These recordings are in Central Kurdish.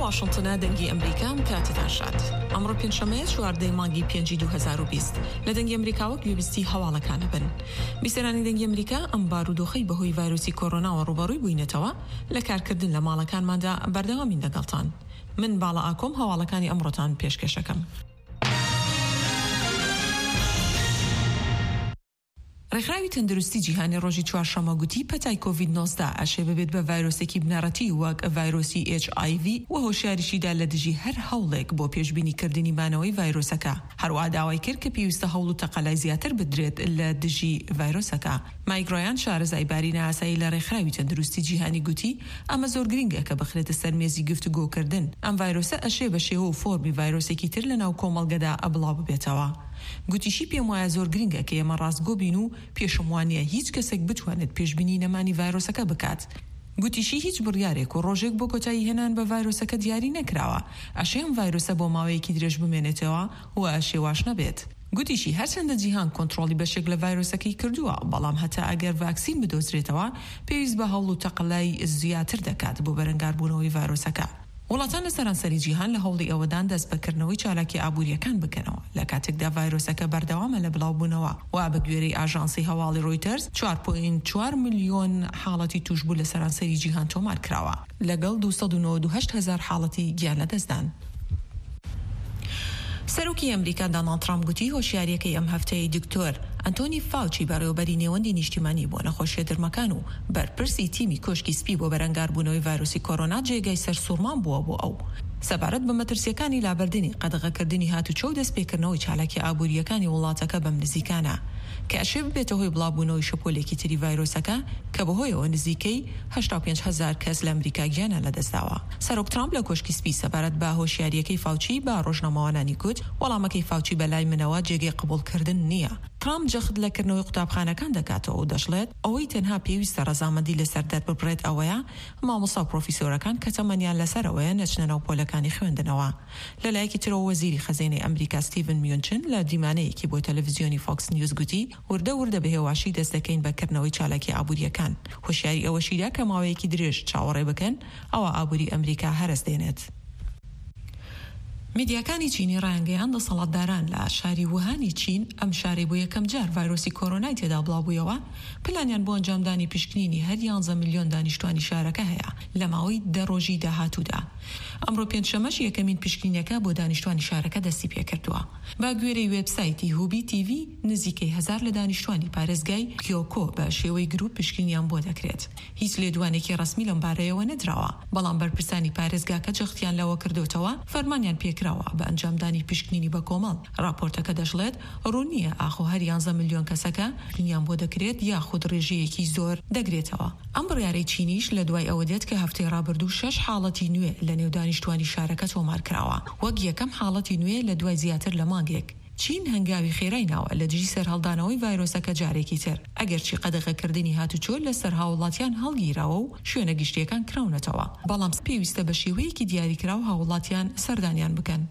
واشنطنە دەنگی ئەمریکام کاتتان شاد. ئەمڕۆ پێنجشەمەیە 14 مانگی 5 2020 لە دەنگی ئەمریکاوە گوێبیستی هەواڵەکانە بن. بیسەرانی دەنگی ئەمریکا ئەم بارودۆخەی بەهۆی ڤایرۆسی کۆرۆناوە ڕوبەڕووی بووینەتەوە لە کارکردن لە ماڵەکانماندا بەردەوامین لەگەڵتان. من باڵا ئاکۆم هەواڵەکانی ئەمڕۆتان پێشکەشەکەم. ڕێکخراوی تەندروستی جیهانی ڕۆژی چوارشەممە گوتی پەتای کۆڤید-19 ئەشێ ببێت بە ڤایرۆسێکی بنەڕەتی وەک ڤایرۆسی HIV و هۆشیاریشیدا لە دژی هەر هەوڵێک بۆ پێشبینیکردنی مانەوەی ڤایرۆسەکە. هەروەها داوای کرد کە پێویستە هەوڵ و تەقەلای زیاتر بدرێت لە دژی ڤایرۆسەکە. مایک ڕۆیان شارەزای بارینە ئاسایی لە ڕێکخراوی تەندروستی جیهانی گوتی ئەمە زۆر گرنگە کە بخرێتە سەرمێزی گفتوگۆکردن. ئەم ڤایرۆسە ئەشێ بە شێوە و فۆرمی ڤایرۆسێکی تر لەناو کۆمەڵگەدا ئەبڵاو ببێتەوە. گوتیشی پێم وایە زۆر گرنگە کە ئێمە ڕاستگۆ بین و پێشم وانە هیچ کەسێک بتوانێت پێشبینی نەمانی ڤایرۆسەکە بکات. گوتیشی هیچ بڕیارێک و ڕۆژێک بۆ کۆتایی هێنان بە ڤایرۆسەکە دیاری نەکراوە. ئەشێم ڤایرۆسە بۆ ماوەیەکی درێژ بمێنێتەوە و ئەشێ واش نەبێت. گوتیشی هەرچەندە جیهان کۆنتڕۆلی بەشێک لە ڤایرۆسەکەی کردووە، بەڵام هەتا ئەگەر ڤاکسین بدۆزرێتەوە پێویست بە هەوڵ و تەقەلای زیاتر دەکات بۆ بەرەنگاربوونەوەی ڤایرۆسەکە. وڵاتان لە سەرانسەری جیهان لە هەوڵی ئەوەدان دەست بەکردنەوەی چالاکی ئابوووریەکان بکەنەوە لە کاتێکدا ڤایرۆسەکە بەردەوامە لە بڵاوبوونەوە و بە گوێرەی ئاژانسی هەواڵی ڕۆیتەرز 4.4 ملیۆن حاڵەتی توشبوو لە سەرانسەری جیهان تۆمار کراوە لەگەڵ 298,000 حاڵەتی گیان لەدەستدان. سەرۆکی ئەمریکا دۆناڵد ترامپ گوتی هۆشیاریەکەی ئەم هەفتەیە دکتۆر ئەنتۆنی فاوچی بەڕێوەبەری نێوەندی نیشتیمانی بۆ نەخۆشیە دەرمەکان و بەرپرسی تیمی کۆشکی سپی بۆ بەرەنگاربوونەوەی ڤایرۆسی کۆرۆنا جێگای سەرسوڕمان بووە بۆ ئەو سەبارەت بە مەترسیەکانی لابەردنی قەدەغەکردنی هاتوچۆ و دەستپێکردنەوەی چالاکی ئابوووریەکانی وڵاتەکە بەم نزیکانە کە ئەشێ ببێتە هۆی بڵاوبوونەوەی شەپۆلێکی تری ڤایرۆسەکە کە بەهۆیەوە نزیکەی 85,000 کەس لە ئەمریکا گیانە لەدەستداوە. سەرۆک ترامپ لە کۆشکی سپی سەبارەت بە هۆشیاریەکەی فاوچی بە ڕۆژنامەوانانی گوت وەڵامەکەی فاوچی بەلای منەوە جێگەی قبوڵکردن نییە. ترامپ جەخت لەکردنەوەی قوتابخانەکان دەکاتەوە و دەشڵێت ئەوەی تەنها پێویستە ڕەزامەندی لەسەر دەرببڕێت ئەوەیە مامۆستا و پرۆفیسۆرەکان کە تەمەنیان لەسەرەوەیە نەچنە ناو پۆلەکانی خوێندنەوە. لەلایەکی ترەوە وەزیری خەزینەی ئەمریکا ستیڤن میونچن لە دیمانەیەکی بۆ تەلەڤیزیۆنی فۆکس نیوز گوتی وردە بەهێواشی دەست دەکەین بەکردنەوەی چالاکی ئابوووریەکان. هۆشیاری ئەوەشیدا کە ماوەیەکی درێژ چاوەڕێ بکەن ئەوە ئابووری ئەمریکا هەرس دێنێت. میدیاکانی چینی ڕایانگەیان دەسەڵاتداران لە شاری ووهانی چین ئەم شارەی بۆ یەکەم جار ڤایرۆسی کۆرۆنای تێدا بڵاوبوویەوە پلانیان بۆ ئەنجامدانی پشکنینی هەر 11 ملیۆن دانیشتوانی شارەکە هەیە لە ماوەی 10 ڕۆژی داهاتوودا. ئەمڕۆ پێنجشەمەش یەکەمین پشکنینەکە بۆ دانیشتوانی شارەکە دەستی پێکردووە. با گوێرەی وێبسایتی هوبی تیڤی نزیکەی 1000 لە دانیشتوانی پارێزگای کیۆکۆ بە شێوەی گروپ پشکنیان بۆ دەکرێت. هیچ لێدوانێکی ڕسمی لەم بارەیەوە نەدراوە، بەڵام بەرپرسانی پارێزگاکە جەختیان لەوە کردوتەوە فەرمانیان پێکراوە بە ئەنجامدانی پشکنینی بە کۆمەڵ. راپۆرتەکە دەژڵێت ڕوونیە ئاخۆ هەر 11 ملیۆن کەسەکە پشکنیان بۆ دەکرێت یاخود ڕێژەیەکی زۆر دەگرێتەوە. ئەم بڕیارەی چینیش لە دوای ئەوە دێت کە هەفتەی ڕابردوو 6 حاڵەتی نوێ لە نێو دانیشتوانی شارەکە تۆمار کراوە، وەک یەکەم حاڵەتی نوێ لە دوای زیاتر لە مانگێک. چین هەنگاوی خێرای ناوە لە دژی سەرهەڵدانەوەی ڤایرۆسەکە جارێکی تر ئەگەرچی قەدەغەکردنی هاتوچۆ لە سەر هاوڵاتیان هەڵگیراوە و شوێنە گشتیەکان کراونەتەوە، بەڵام پێویستە بە شێوەیەکی دیاریکراو هاوڵاتیان سەردانیان بکەن.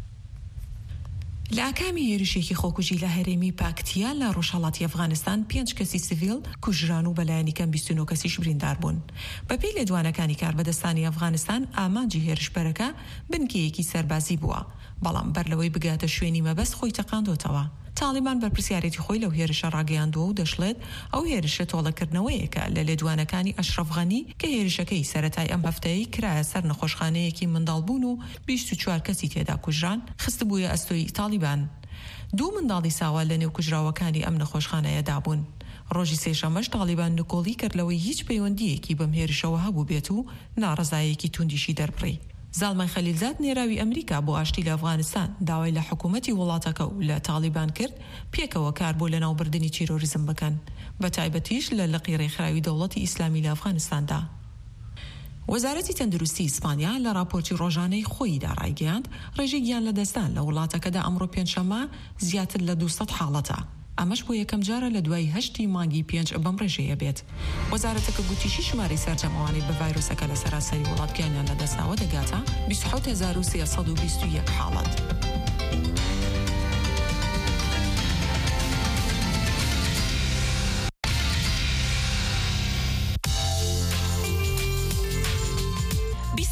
لە ئاکامی هێرشێکی خۆکوژی لە هەرێمی پاکتیا لە ڕۆژهەڵاتی ئەفغانستان 5 کەسی سیڤیل کوژران و بەلایەنی کەم 29 کەسیش بریندار بوون. بەپێی لێدوانەکانی کاربەدەستانی ئەفغانستان ئامانجی هێرشبەرەکە بنکەیەکی سەربازی بووە، بەڵام بەر لەوەی بگاتە شوێنی مەبەست خۆی تەقاندۆتەوە. تاڵیبان بەرپرسیارەتی خۆی لەو هێرشە ڕاگەیاندووە و دەشڵێت ئەو هێرشە تۆڵەکردنەوەیەکە لە لێدوانەکانی ئەشرەف غەنی کە هێرشەکەی سەرەتای ئەم هەفتەیە کرایە سەر نەخۆشخانەیەکی منداڵبوون و 24 کەسی تێدا کوژران خستبوویە ئەستۆی تاڵیبان. 2 منداڵی ساوا لە نێو کوژراوەکانی ئەم نەخۆشخانەیەدا بوون. ڕۆژی سێشەمەش تاڵیبان نکۆڵی کردلەوەی هیچ پەیوەندیەکی بەم هێرشەوە هەبوو بێت و ناڕەزایەکی توندیشی دەربڕی. زالمای خەلیلزاد نێراوی ئەمریکا بۆ ئاشتی لە ئەفغانستان داوای لە حکوومەتی وڵاتەکە و لە تاڵیبان کرد پێکەوە کار بۆ لەناوبردنی تیرۆریزم بکەن، بە تایبەتیش لە لقی ڕێکخراوی دەوڵەتی ئیسلامی لە ئەفغانستاندا. وەزارەتی تەندروستی ئیسپانیا لە راپۆرتی ڕۆژانەی خۆیدا ڕایگەیاند ڕێژەی گیان لەدەستدان لە وڵاتەکەدا ئەمڕۆ پێنجشەممە زیاتر لە 200 حاڵەتە. ئەمەش بۆ یەکەم جارە لە دوای 8 مانگی 5 بەم ڕێژەیە بێت. وەزارەتەکە گوتیشی ژمارەی سەرجەمەوانی بە ڤایرۆسەکە لە سەراسەری وڵاتگیانیان لەدەستناوە دەگاتە 27321 حاڵەت.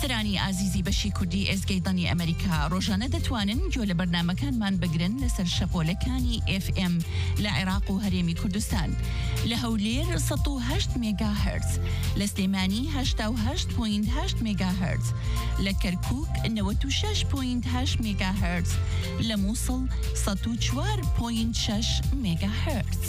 بیسەرانی ئازیزی بەشی کوردی ئێزگەیدانی ئەمریکا ڕۆژانە دەتوانن گوێ لە بەرنامەکانمان بگرن لەسەر شەپۆلەکانی FM لە عێراق و هەرێمی کوردستان لە هەولێر 108 مێگاهرتز، لە سلێمانی 88.8 مێگاهرتز، لە کەرکووک 96.8 مێگاهرتز، لە مووسڵ 104.6 مێگاهرتز.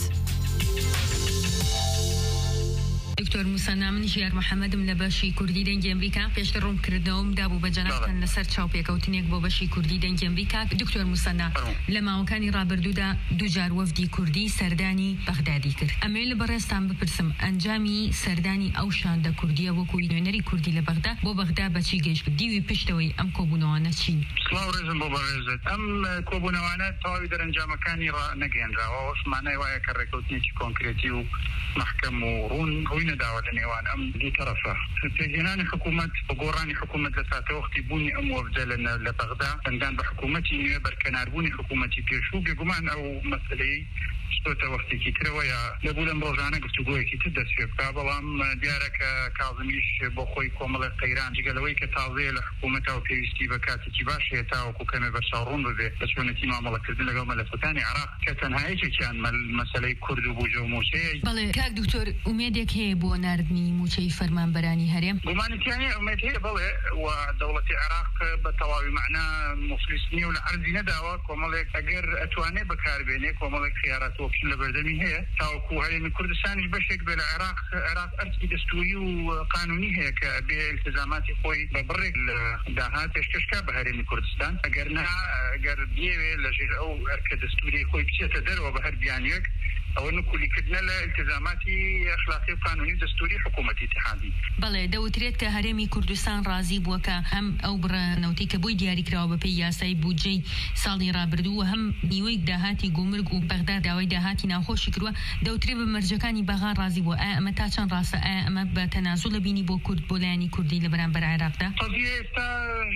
دکتۆر موسا نامنی ژیار محەممەدم لە بەشی کوردی دەنگی ئەمریکا پێشتر ڕوون کردەوەم دابوو بە جەنابتان لەسەر چاوپێکەوتنێک بۆ بەشی کوردی دەنگی ئەمریکا. دکتۆر موسا لە ماوەکانی ڕابردوودا دووجار وەفدی کوردی سەردانی بەغدادی کرد. ئەمێ لە بەڕێستان بپرسم ئەنجامی سەردانی ئەو شاندە کوردیە وەکوی نوێنەری کوردی لە بەغدا بۆ بەغدا بەچی گەیشت؟ دیوی پشتەوەی ئەم کۆبوونەوانە چین؟ سڵاو ڕێزم بۆ بەڕێزت. ئەم کۆبوونەوانە تەواوی دەرەنجامەکانی نەگەێنراوە. ئەوش مانای وایە کە ڕێکەوتنێکی کۆنکرێتی و محکەم و ڕووی نەداوە لە نێوان ئەم دوو تەرەفە. پێگەێنانی حکوومەت بە گۆڕانی حکوومەت لە ساتەوەختی بوونی ئەم وەفدە لە بەغدا ئەندان بە حکوومەتی نوێ بەرکەناربوونی حکوومەتی پێشوو بێگومان ئەو مەسەلەی شتۆتە وەختێکی ترەوە یا لەبوو لەم ڕۆژانە گفتوگۆیەکی تر دەست پێ بکا. بەڵام دیارە کە کاظمیش بۆ خۆی کۆمەڵی قەیران جگەلەوەی کە تازەیە لە حکوومەتەوە پێویستی بە کاتێکی باشەیە تاوەکو کەمێ بەرچاوڕوون ببێت بە چۆنەتی مامەڵەکردن لەگەڵ مەلەفەتانی عێراق کە تەنهایەکێکیان مەسەلەی کورد و بووجە و موچەیە. بەڵێ کاک دکتۆر ئومێدێک هەیە بۆ ناردنی موچەی فەرمانبەرانی هەرێم؟ گومانیتیانی ئومێد هەیە بەڵێ و دەوڵەتی عێراق بە تەواوی معنا مفلیس نییە و لە عەرزی نەداوە کۆمەڵێک ئەگەر ئەتوانێت بەکاربێنێ کۆمەڵێک خیارات وەکشن لە بەردەمی هەیە تاوەکو هەرێمی کوردستانیش بەشێک بێ لە عێراق ئەرکی دەستوری و قانونی هەیە کە بێ التزاماتی خۆی بە بڕێک لە داهات پێشکەشکا بە هەرێمی کوردستان. ئەگەر نا ئەگەر بێوێ لەژێر ئەو ئەرکە دەستوری خۆی بچێتە دەرەوە بە هەر بیانیەک ئەوە نکولیکردنە لە التزاماتی ئەخلاقی و قانونی دەستوری حکوومەتی اتحادی. بەڵێ دەوترێت کە هەرێمی کوردستان ڕازی بووە کە هەم ئەو بڕانەوتی کە بۆی دیاریکراوە بە پێی یاسای بودجەی ساڵی ڕابردوو و هەم نیوەی داهاتی گومرگ و بەغدا داوای داهاتی ناوخۆشی کردووە دەوترێت بە مەرجەکانی بەغان ڕازی بووە. ئەمە تا چەند ڕاستە؟ ئەمە بە تەنازوڵ لە بینی بۆ کورد بۆ لایەنی کوردی لە بەرامبەر عێراقدا؟ ئێستا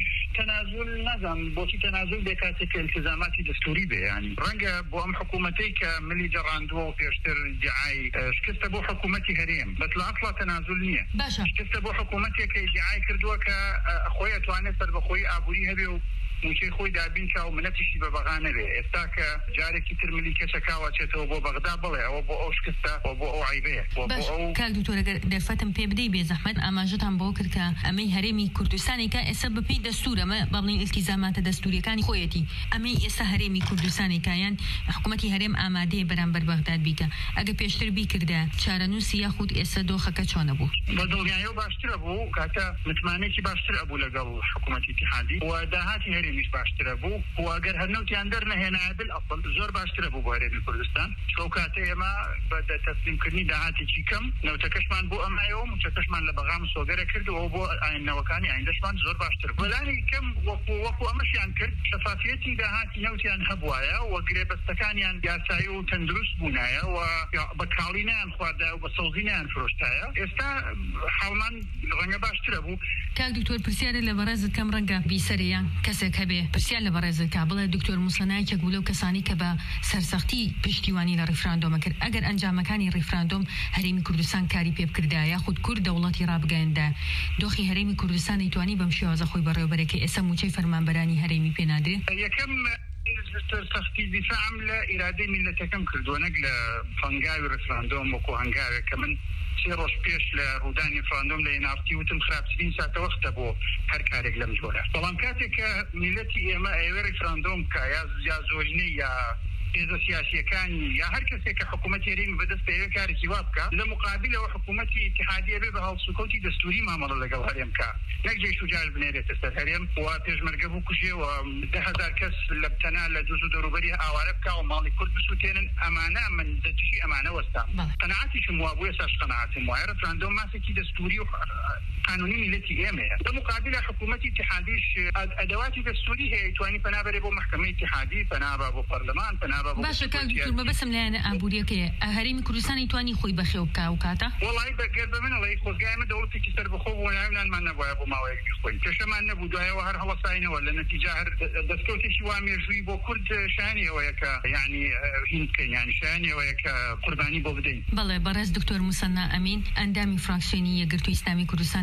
تەنازوڵ نازانم بۆچی تەنازوڵ بێ کاتێک التزاماتی دەستوری بێ. ینی ڕەنگە بۆ ئەم حکوومەتەی کە ملی جەڕاندووە و پێشتر دیعای شکستە بۆ حکوومەتی هەرێم بەس لە ئەسڵا تەنازوڵ نییە. باشە شکستە بۆ حکوومەتێک کە دیعای کردووە کە خۆی ئەتوانێت سەربەخۆی ئابووری هەبێ و موچەی خۆی دابین کا و منەتیشی بە بەغا نەبێ. ئێستا کە جارێکی تر ملی کەسەکاوە چێتەوە بۆ بەغدا بڵێ ئەوە بۆ ئەو شکستە و بۆ ئەو عیبەیە. کاک دکتۆر ئەگەر دەرفەتم پێ بدەی بێ زەحمەت ئاماژەتان بۆ کرد کە ئەمەی هەرێمی کوردستانی کە ئێستا بەپێی دەستور ئەمە بەڵین التیزاماتە دەستوریەکانی خۆیەتی ئەمەی ئێستا هەرێمی کوردستانی کایان حکوومەتی هەرێم ئامادەیە بەرامبەر بەغداد بیکە. ئەگە پێشتر بیکردە چارەنووسی یاخود ئێستا دۆخەکە چۆنە بوو؟ بە دڵنیاییەوە باشترە بوو کاتە متمانێکی باشتر ئەبوو لەگەڵ حکوومەتی اتحادی و داهاتی هەرێمیش باشترە بوو و ئەگەر هەرنەوتیان دەرنەهێنایە بالئەسڵ زۆر باشترە بوو بۆ هەرێمی کوردستان. شەو کاتە ئێمە بە تەسلیمکردنی داهاتێکی کەم نەوتەکەشمان بۆ ئەمایەوە موچەکەشمان لە بەغام سۆگەرە کردەوە بۆ ئاینەوەکانی ئایندەشمان زۆر باشتر. بەلانی کەم وەکو ئەمەشیان کرد شەفافیەتی داهاتی نەوتیان هەبوایە و گرێبەستەکانیان یاسایی و تەندروست بوونایە و بە کاڵینیان خواردایە و بە سەوزینیان فرۆشتایە. ئێستا حاڵمان ڕەنگە باشترە بوو. کاک دکتۆر پرسیارە لە بەڕێزت کەم ڕەنگە بیسەریان کەسێک هەبێ پرسیار لە بەڕێزت کا بڵێ دکتۆر موسا نایکێک بوو لەو کەسانی کە بە سەرسەختی پشتیوانی لە ڕیفراندۆمە کرد. ئەگەر ئەنجامەکانی ڕیفراندۆم هەرێمی کوردستان کاری پێ بکردا یاخود کورد دەوڵەتی ڕابگەیەندا دۆخی هەرێمی کوردستان دەیتوانی بەم شێوازە خۆی بەڕێوەبەرێکی ئێستا موچەی فەرمانبەرانی هەرێمی پێنادرێت؟ یەکەم سەختی دیفاعم لە ئیرادەی میلەتەکەم کردووە نەک لە هەنگاوی ڕیفراندۆم وەکو هەنگاوێک کە من 3 ڕۆژ پێش لە ڕوودانی ڕیفراندۆم لە ئێنافتی وتم خراپترین ساتە وەختە بۆ هەر کارێک لەم جۆرە. بەڵام کاتێک کە میلەتی ئێمە ئەوێ ڕیفراندۆم کە یا زۆرینەی یا هێزە سیاسیەکانی یا هەر کەسێک کە حکوومەتی هەرێمی بەدەست پێوێ کارێکی وا بکە لە مقابلەوە حکوومەتی اتحادیە بێ بە هەڵسوکەوتی دەستوری مامەڵە لەگەڵ هەرێم کە نەک جێش و جار بنێرێتە سەر هەرێم و پێشمەرگە بوو کوژێ و 10,000 کەس لە بتەنا لە دووز و دەوروبەری ئاوارە بکە و ماڵی کورد بسووتێنن. ئەمانە من دەتشی ئەمانە وەستا قەناعەتیشم وا بوو ئێستاش قەناعەتم وایە ڕیفراندۆم ماسێکی دەستوری و قانونی میلەتی ئێمەیە. لە مقابلە حکوومەتی اتحادیش ئەدەواتی دەستوری هەیە توانی پەنابەرێ بۆ محکەمەی اتحادی پەنابە بۆ پەرلەمان پەنابە بۆ دکتۆر بەبەسم لایەنە ئابوووریەکەیە هەرێمی کوردستانی توانی خۆی بەخێو بکە و کاتە وڵی بەگەر بە منەڵی خۆزگایمە دەوڵەتێکی سەربەخۆ بۆ ناوێنانمان نەبووە بۆ ماوەیەکی خۆی پێشەمان نەبوو دوایەوە هەر هەڵەساینەوە لە نەتیجە هەر دەستکەوتێکی وا مێژووی بۆ کورد شایانیەوەیە کە یعنی هین بکەین یعنی شایانیەوەیە کە قوربانی بۆ بدەین. بەڵێ بەڕێز دکتۆر موسا ئەمین ئەندامی فراکسیۆنی یەکگرتووی ئیسلامی کوردستان